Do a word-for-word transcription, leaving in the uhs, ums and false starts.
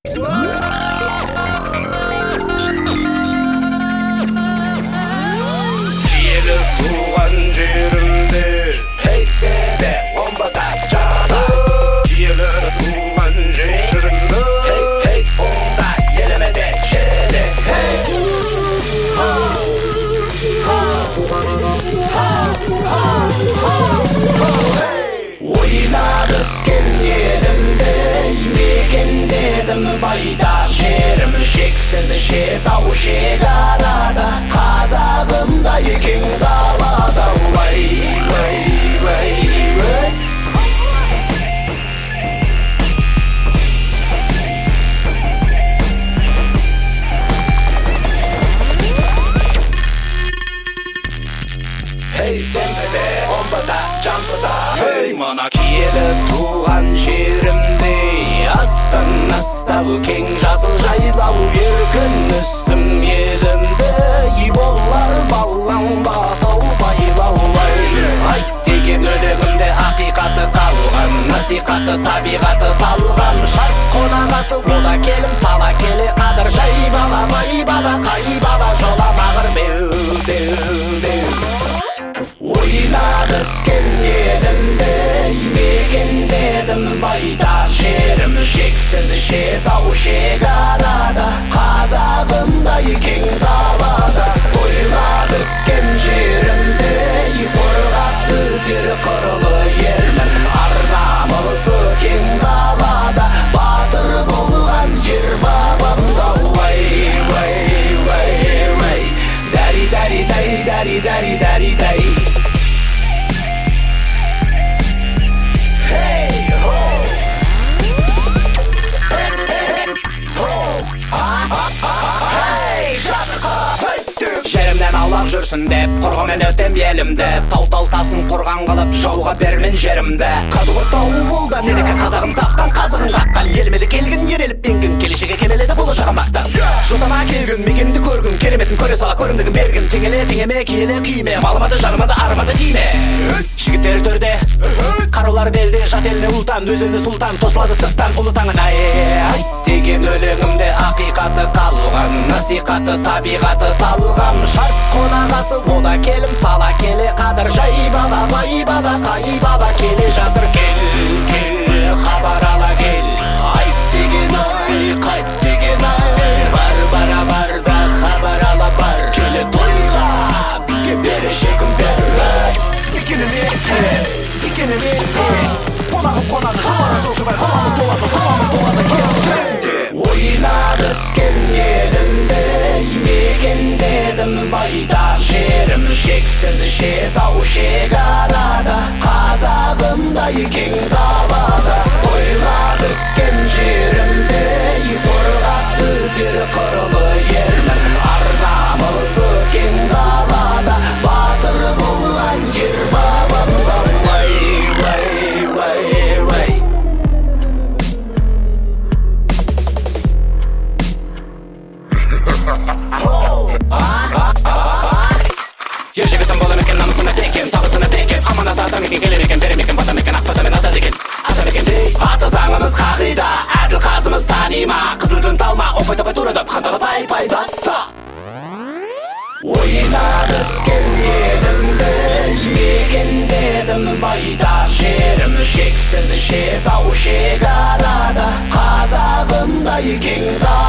Киелі туған жерімде Hey de bombada çağda Киелі туған жерімде Hey hey onda gelemede şere Hey ha ha ha ha ha Oynadıs gelyelimde Meken dedim bayda Şerim şeksiz şedau şegarada Kazağımda yıkın dalada Vay vay vay vay Hey sempede, bombada, jumpada Hey mana киелі туған жерімде Астан астау кең жасыл жайлау еркін үстім елімді Ей болар балаң батыл байлау Ай, айт деген өлеңімде ақиқаты қалған Насихаты табиғаты талған Шарқ қонағасы ода келім сала келе қадыр Жай бала бай бала қай бала жоламағыр беу беу беу Oynadıs gelyelimde Meken dedim bayda Şerim şeksiz şedau şegarada Kazağımda yıkın dalada Oynadıs gencerimde Korgattı bir kırılı yermin Arnamısı keng dalada Batır bolgan yer babamda Vay vay vay vay Dari dari dari dari dari dari dari Жерімнен аулақ жүрсін деп Құрғымен өтем елімді Тау-тау тасын құрған қылып Жауға бермен жерімді Қазығы тауы болды Менікі қазағым тапқан қазығын қаққан Елмелі келгін ереліп бенгін Келешеге кемеледі бұл жағын бақтан Жотама келгін мекенді көргін Кереметін көре сала көрімдігін берген Теңеле теңеме киеле киме Малымады жанымады арымады тиме Жігіттер төрде Қарулар белде жат еліне ұлтан Өзіні сұлтан тосылады сырттан ұлы таңын Ай айт деген өлеңімде ақиқаты қалған Насихаты табиғаты талған Шарқ қонағасы ода келім сала келе қадыр Жай бала бай бала қай бала келе жатыр Кел кел хабар ала кел Айт деген ай қайт деген ай Бар бара бар да хабар ала бар Келе тойға бізге берешегін бер Мекені мереке мекені мереке Қонағым қонағы жұмары жылжымай Қаламы толады қаламы толады кел Oynadıs gelyelimde Meken dedim bayda Şerim şeksiz şedau şegarada Kazağımda yıkın dalada Oynadıs gencerimde Korgattı bir kırılı yermin Arnamısı keng dalada Batır bolgan yer babamda Vay vay vay vay Ер жігітім болам екен намысына текен Табысына текен аманат атам екен келер екен берем екен батам екен ақбата мен ата деген ата мекендей аты заңымыз қағида әділ қазымыз танима қызыл күн талма опай тапай турадып қанталы пай пай датта Oynadıs gelyelimde Meken dedim bayda Şerim şeksiz şedau şegarada Kazağımda yıkın dalada